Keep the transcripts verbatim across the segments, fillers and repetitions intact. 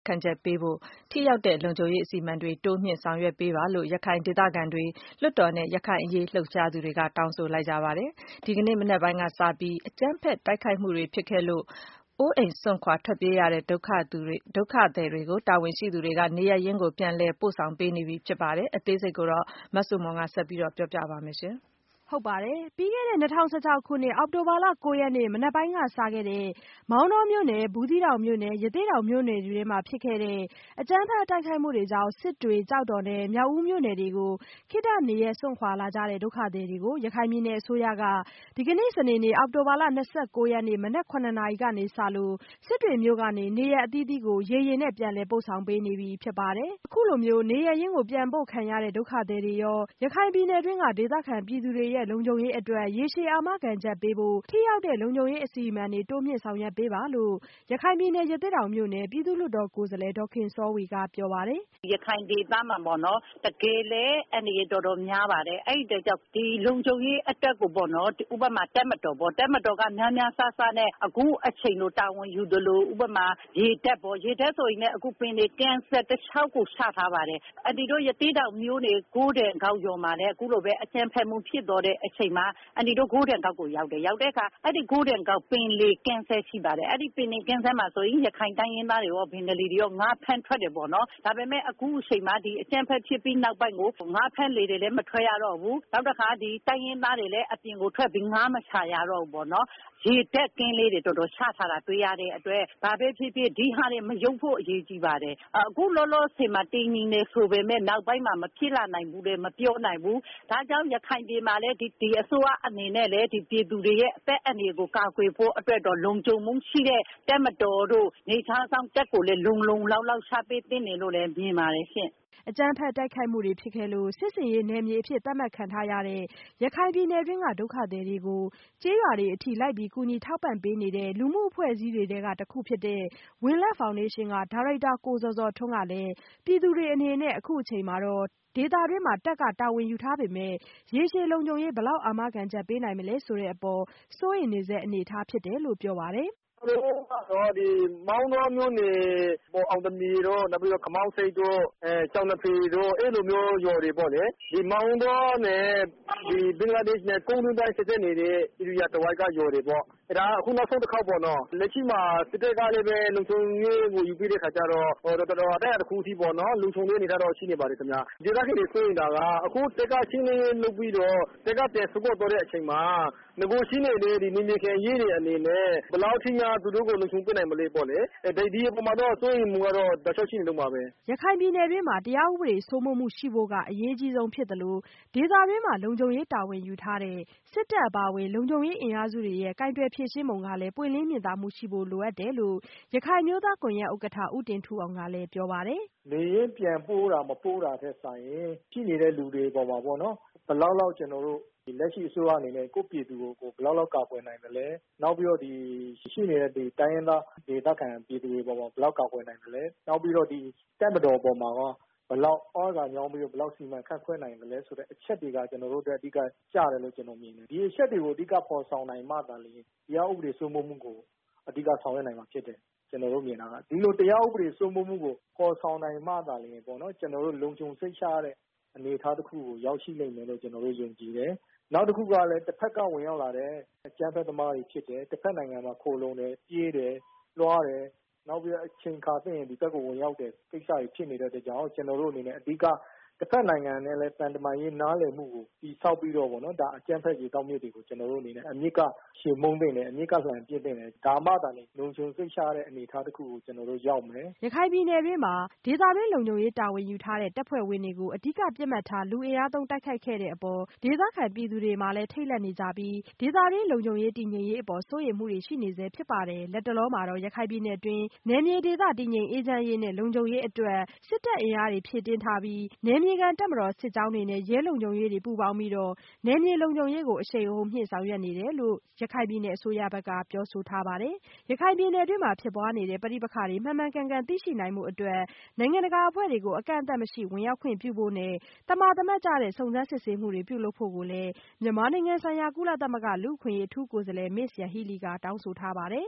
ခံချက်ပေးဖို့ ထိရောက်တဲ့လုံခြုံရေးအစီအမံတွေတိုးမြှင့်ဆောင်ရွက်ပေးပါလို့ ရခိုင်ဒေသခံတွေ လွှတ်တော်နဲ့ ရခိုင်အရေးလှုပ်ရှားသူတွေကတောင်းဆိုလိုက်ကြပါတယ်။ ဒီကနေ့မနက်ပိုင်းကစပြီး အကြမ်းဖက်တိုက်ခိုက်မှုတွေဖြစ်ခဲ့လို့ အိုးအိမ်စွန့်ခွာထွက်ပြေးရတဲ့ ဒုက္ခသည်တွေကို တာဝန်ရှိသူတွေက နေရပ်ရင်းကိုပြန်လည်ပို့ဆောင်ပေးနေပြီဖြစ်ပါတယ်။ အသေးစိတ်ကို မဆုမွန်က ဆက်ပြောပြပါမယ်။ပြီးခဲ့တဲ့ ၂၀၁၆ခုနှစ် အောက်တိုဘာလ ၉ရက်နေ့ မနက်ပိုင်းကစခဲ့တဲ့ မောင်တောမြို့နယ်၊ ဘူးသီးတောင်မြို့နယ်၊ ရသေ့တောင်မြို့နယ်တွေထဲမှာဖြစ်ခဲ့တဲ့ အကြမ်းဖက်တိုက်ခိုက်မှုတွေကြောင့် စစ်တွေ၊ ကျောက်တော်နဲ့ မြောက်ဦးမြို့နယ်တွေကို ခေတ္တနေရပ်စွန့်ခွာလာကြတဲ့ ဒုက္ခသည်တွေကို ရခိုင်ပြည်နယ်အစိုးရက ဒီကနေ့ စနေနေ့ အောက်တိုဘာလ ၂၉ရက်နေ့ မနက် ၇နာရီကစလို့ စစ်တွေမြို့ကနေ နေရပ်အသီးသီးကို ရေယာဉ်နဲ့ ပြန်လည်ပို့ဆောင်ပေးနေပြီဖြစ်ပါတယ်။ အခုလိုနေရပ်ရင်းကိုပြန်ပို့ခံရတဲ့ ဒုက္ခသည်တွေရော ရခိုင်ပြည်နယ်တွင်းက ဒေသခံပြည်သူတွေရဲ့ လုံခြုံရေးအတွက် ရေရှည်အာမခံချက်ပေးဖို့ ထိရောက်တဲ့လုံခြုံရေးအစီအမံတွေတိုးမြှင့်ဆောင်ရွက်ပေးပါလို့ ရခိုင်ပြည်နယ် ရသေ့တောင်မြို့နယ် ပြည်သူ့လွှတ်တော်ကိုယ်စားလှယ် ဒေါ်ခင်စောဝေကပြောပါတယ်။ "ရခိုင်ဒေသမှာပေါ့နော် တကယ်လည်းအန္တရာယ်တော်တော်များပါတယ်။ အဲဒီအတွက်ကြောင့်ဒီလုံခြုံရေးအတွက်ကိုပေါ့နော် ဥပမာတပ်မတော်ပေါ့ တပ်မတော်ကများများစားစားနဲ့အခုအချိန်လိုတာဝန်ယူသလို ဥပမာရေတပ်ပေါ့ ရေတပ်ဆိုရင်လည်းအခုပင်လယ်ကမ်းစပ်တလျှောက်ကိုချထားပါတယ်။ အန်တီတို့ရသေ့တောင်မြို့နယ် ဂိုးတန်ကောက်ရွာမှာလည်းအခုလိုပဲအကြမ်းဖက်မှုဖြစ်သွားတဲ့အချိန်မှာ အန်တီတို့ဂိုးတန်ကောက်ကိုရောက်တယ်။ ရောက်တဲ့အခါအဲဒီဂိုးတန်ကောက်ပင်လယ်ကမ်းစပ်ရှိပါတယ်။ အဲဒီပင်လယ်ကမ်းစပ်မှာဆိုရင် ရခိုင်တိုင်းရင်းသားတွေရော ဘင်္ဂလီတွေရောငါးဖမ်းထွက်တယ်ပေါ့နော်။ ဒါပေမယ့်အခုအချိန်မှာဒီအကြမ်းဖက်ဖြစ်ပြီးနောက်ပိုင်းကိုငါးဖမ်းလှေတွေလည်းမထွက်ရတော့ဘူး။ နောက်တခါဒီတိုင်းရင်းသားတွေလည်းအပြင်ကိုထွက်ပြီးငါးမရှာရတော့ဘူးပေါ့နော်။ ရေတပ်ကင်းလေးတွေတော်တော်ချထားတာတွေ့ရတဲ့အတွက်ဘာပဲဖြစ်ဖြစ်ဒီဟာတွေမရုပ်ဖို့အရေးကြီးပါတယ်။ အခုလောလောဆယ်မှာတည်ငြိမ်တယ်ဆိုပေမယ့်နောက်ပိုင်းမှာမဖြစ်လာနိုင်ဘူးလည်းမပြောနိုင်ဘူး။ ဒါကြောင့်ရခိုင်ပြည်မှာလည်းဒီအစိုးရအနေနဲ့လည်းဒီပြည်သူတွေရဲ့အသက်အန္တရာယ်ကိုကာကွယ်ဖို့အတွက်တော့လုံခြုံမှုရှိတဲ့တပ်မတော်တို့နယ်ခြားစောင့်တပ်ကိုလည်းလုံလုံလောက်လောက်ချပေးသင့်တယ်လို့လည်းမြင်ပါတယ်ရှင့်။ " အကြမ်းဖက်တိုက်ခိုက်မှုတွေဖြစ်ခဲ့လို့ စစ်ဆင်ရေးနယ်မြေအဖြစ်သတ်မှတ်ခံထားရတဲ့ ရခိုင်ပြည်နယ်တွင်းက ဒုက္ခသည်တွေကို ကျေးရွာတွေအထိလိုက်ပြီးကူညီထောက်ပံ့ပေးနေတဲ့ လူမှုအဖွဲ့အစည်းတွေထဲကတခုဖြစ်တဲ့ ဝံလက်ဖောင်ဒေးရှင်းက ဒါရိုက်တာကိုဇော်ဇော်ထွန်းကလည်း ပြည်သူတွေအနေနဲ့ အခုအချိန်မှာ ဒေသတွင်းမှာ တပ်ကတာဝန်ယူထားပေမယ့် ရေရှည်လုံခြုံရေးဘယ်လောက်အာမခံချက်ပေးနိုင်မလဲဆိုတဲ့အပေါ် စိုးရိမ်နေဆဲအနေအထားဖြစ်တယ်လို့ပြောပါတယ်။ "ကျနော်တို့ကတော့ဒီမောင်တောမြို့နယ် အောင်သပြေတို့ နောက်ပြီးတော့ခမောက်ဆိပ်တို့ ကြောင်နှစ်ဖေတို့ အဲလိုမျိုးရွာတွေပေါ့လေ။ ဒီမောင်တောနဲ့ဘင်္ဂလားဒေ့ရှ်နဲ့ကုန်းတွင်းတိုင်းဆက်စပ်နေတဲ့ဧရိယာတဝိုက်ကရွာတွေပေါ့။ ဒါကအခုနောက်ဆုံးတခေါက်ပေါ့နော် လက်ရှိမှာစစ်တပ်ကလည်းပဲလုံခြုံရေးကိုယူပေးတဲ့အခါကျတော့ တော်တော်အတိုင်းအတာတခုအထိပေါ့နော် လုံခြုံတဲ့အနေအထားတော့ရှိနေပါတယ်ခင်ဗျ။ ဒေသခံတွေစိုးရိမ်တာကအခုတပ်ကရှင်းလင်းရေးလုပ်ပြီးတော့ တပ်ကပြန်ဆုတ်ခွာသွားတဲ့အချိန်မှာ နဂိုရှိနေတဲ့နယ်မြေခံရဲတွေအနေနဲ့ဘယ်လောက်ထိများသူတို့ကိုလုံခြုံပေးနိုင်မလဲပေါ့လေ။ ဒီအပေါ်မှာတော့စိုးရိမ်မှုကတော့တောက်လျှောက်ရှိနေတုန်းပါပဲ။" ရခိုင်ပြည်နယ်တွင်းမှာ တရားဥပဒေစိုးမိုးမှုရှိဖို့ကအရေးကြီးဆုံးဖြစ်သလို ဒေသတွင်းမှာလုံခြုံရေးတာဝန်ယူထားတဲ့ စစ်တပ်အပါအဝင် လုံခြုံရေးအင်အားစုတွေရဲ့ကိုင်တွယ်ဖြေရှင်းပုံကလည်း ပွင့်လင်းမြင်သာမှုရှိဖို့လိုအပ်တယ်လို့ ရခိုင်အမျိုးသားကွန်ရက်ဥက္ကဋ္ဌ ဦးတင်ထူးအောင်ကလည်းပြောပါတယ်။ "နေရပ်ပြန်ပို့တာမပို့တာထက်စာရင်ရှိနေတဲ့လူတွေအပေါ်မှာပေါ့နော် ဘယ်လောက်လောက်ကျနော်တို့လက်ရှိအစိုးရအနေနဲ့ကိုယ့်ပြည်သူကိုဘယ်လောက်လောက်ကာကွယ်နိုင်မလဲ။ နောက်ပြီးတော့ဒီရှိနေတဲ့တိုင်းရင်းသားဒေသခံပြည်သူတွေအပေါ်မှာဘယ်လောက်ကာကွယ်နိုင်မလဲ။ နောက်ပြီးတော့ဒီတပ်မတော်အပေါ်မှာရောဘယ်လောက်သြဇာညောင်းပြီးတော့ဘယ်လောက်စီမံခန့်ခွဲနိုင်မလဲဆိုတဲ့အချက်တွေကကျနော်တို့အတွက်အဓိကကျတယ်လို့ကျနော်မြင်တယ်။ ဒီအချက်တွေကိုအဓိကဖော်ဆောင်နိုင်မှသာလျှင်တရားဥပဒေစိုးမိုးမှုကိုအဓိကဆောင်ရွက်နိုင်မှာဖြစ်တယ်။ ကျနော်တို့မြင်တာကဒီလိုတရားဥပဒေစိုးမိုးမှုကိုဖော်ဆောင်နိုင်မှသာလျှင်ပေါ့နော်ကျနော်တို့လုံခြုံစိတ်ချရတဲ့အနေအထားတခုကိုရောက်ရှိလိမ့်မယ်လို့ကျနော်တို့ယုံကြည်တယ်။ နောက်တခုကလည်းတစ်ဖက်ကဝင်ရောက်လာတဲ့အကြမ်းဖက်သမားတွေဖြစ်တယ်။ တစ်ဖက်နိုင်ငံမှာခိုလုံတယ်ပြေးတယ်လွှားတယ်နောက်ပြီးတော့အချိန်အခါသင့်ရင်ဒီဘက်ကိုဝင်ရောက်တဲ့ကိစ္စတွေဖြစ်နေတဲ့အတွက်ကြောင့်ကျနော်တို့အနေနဲ့အဓိကတစ်ဖက်နိုင်ငံနဲ့လည်းသံတမန်ရေးနားလည်မှုကိုတည်ဆောက်ပြီးတော့ပေါ့နော်ဒါအကြမ်းဖက်ရေတောက်မြစ်တွေကိုကျနော်တို့အနေနဲ့အမြစ်ကချေမှုန်းသင့်တယ်အမြစ်ကလှန်ပစ်သင့်တယ်။ဒါမှသာလျှင်လုံခြုံစိတ်ချရတဲ့အနေအထားတခုကိုကျနော်တို့ရောက်မယ်။" ရခိုင်ပြည်နယ်တွင်းမှာ ဒေသတွင်းလုံခြုံရေးတာဝန်ယူထားတဲ့တပ်ဖွဲ့ဝင်တွေကို အဓိကပစ်မှတ်ထားလူအင်အားသုံးတိုက်ခိုက်ခဲ့တဲ့အပေါ် ဒေသခံပြည်သူတွေမှာလည်းထိတ်လန့်နေကြပြီး ဒေသတွင်းလုံခြုံရေးတည်ငြိမ်ရေးအပေါ်စိုးရိမ်မှုတွေရှိနေဆဲဖြစ်ပါတယ်။ လတ်တလောမှာတော့ ရခိုင်ပြည်နယ်တွင်း နယ်မြေဒေသတည်ငြိမ်အေးချမ်းရေးနဲ့လုံခြုံရေးအတွက် စစ်တပ်အင်အားတွေဖြည့်တင်းထားပြီး နယ်မြေခံတပ်မတော်စစ်ကြောင်းတွေနဲ့ရဲလုံခြုံရေးတွေပူးပေါင်းပြီးတော့ နယ်မြေလုံခြုံရေးကိုအရှိန်အဟုန်မြှင့်ဆောင်ရွက်နေတယ်လို့ ရခိုင်ပြည်နယ်အစိုးရဘက်ကပြောဆိုထားပါတယ်။ ရခိုင်ပြည်နယ်တွင်းမှာဖြစ်ပွားနေတဲ့ပဋိပက္ခတွေမှန်မှန်ကန်ကန်သိရှိနိုင်ဖို့အတွက် နိုင်ငံတကာအဖွဲ့တွေကို အကန့်အသတ်မရှိဝင်ရောက်ခွင့်ပြုဖို့နဲ့ သမာသမတ်ကျတဲ့စုံစမ်းစစ်ဆေးမှုတွေပြုလုပ်ဖို့ကိုလည်း မြန်မာနိုင်ငံဆိုင်ရာကုလသမဂ္ဂလူ့အခွင့်အရေးအထူးကိုယ်စားလှယ် Ms. Yanghee Lee ကတောင်းဆိုထားပါတယ်။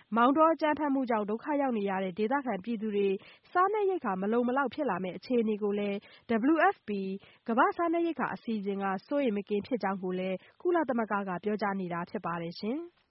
မောင်တောအကြမ်းဖက်မှုကြောင့်ဒုက္ခရောက်နေရတဲ့ဒေသခံပြည်သူတွေစားနပ်ရိက္ခာမလုံမလောက်ဖြစ်လာမယ့်အခြေအနေကိုလည်း ဒဗ္ဗလူအက်ဖ်ပီ ကမ္ဘာ့စားနပ်ရိက္ခာအစီအစဉ်ကစိုးရိမ်မကင်းဖြစ်ကြောင်းကိုလည်း ကုလသမဂ္ဂကပြောကြားနေတာဖြစ်ပါတယ်ရှင်။